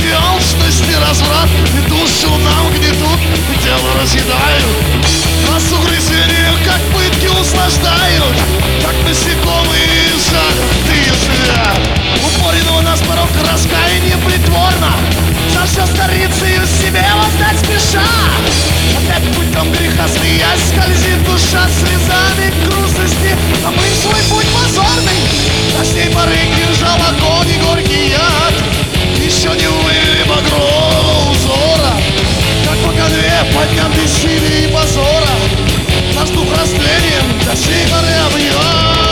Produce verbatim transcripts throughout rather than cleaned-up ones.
алчность и разврат, и душу нам гнетут, и тело разъедают. Нас угрызения, как пытки, услаждают, как насекомые жалят и живят. Упоренного нас порог раскаяния притворно, за все старицею себе воздать спеша. Опять путем греха смеясь скользит душа слезами грустности, а мы свой путь позорный до сей поры кинжал, огонь и горький яд еще не вылили багрового узора. Как по конве поднят бессилия и позора, наш дух растлением до сей поры объят.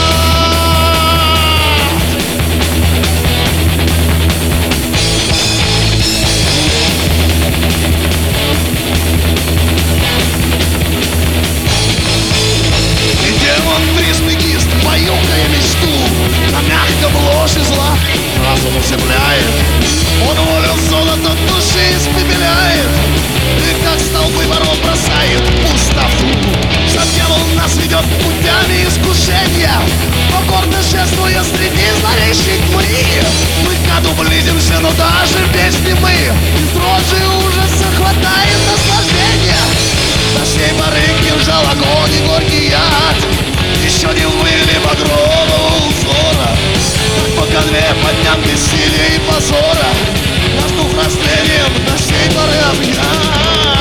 Трисмегист, баюкая мечту, на мягком ложе зла разум уземляет. Он волю золото души испепеляет, и как столбы воров бросает в пустоту. Сам дьявол нас ведет путями искушения, покорно шествуя среди зловещей тьмы. Мы к аду близимся, но даже без мы из дрожи ужаса хватает наслаждения. До сей поры кинжал, огонь и горький яд еще не вылили багрового узора. Как по конве поднят бессилия и позора, наш дух растлением до сей поры объят.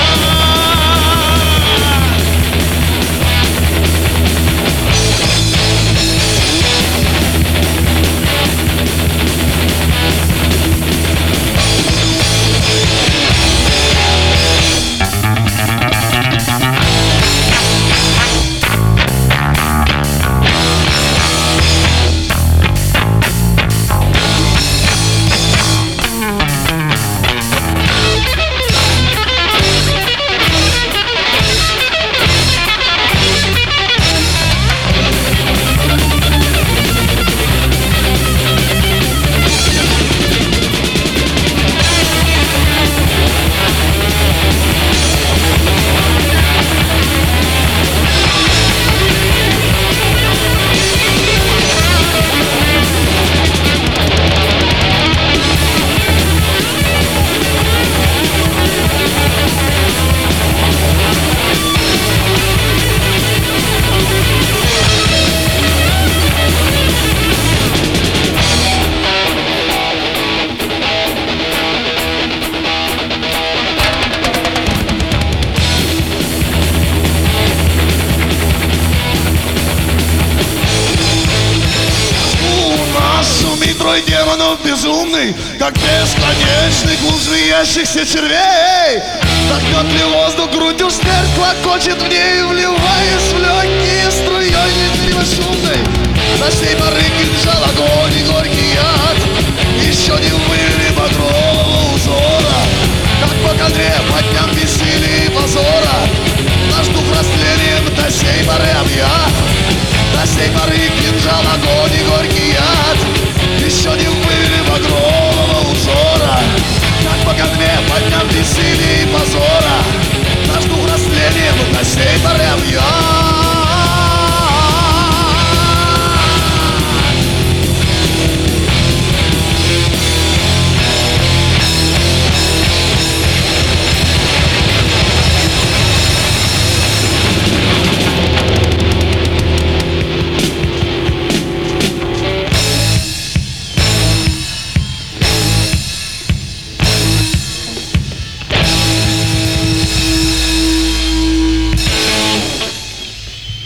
Трой демонов безумный, как бесконечный клуб змеящихся червей. Вдохнет ли воздух грудью, смерть клокочет в ней, вливаясь в легкие струей нетеримо шумной. До сей поры кинжал, огонь и горький яд еще не вылили багрового узора. Как по конве поднят бессилия и позора, наш дух растлением до сей поры объят. До сей поры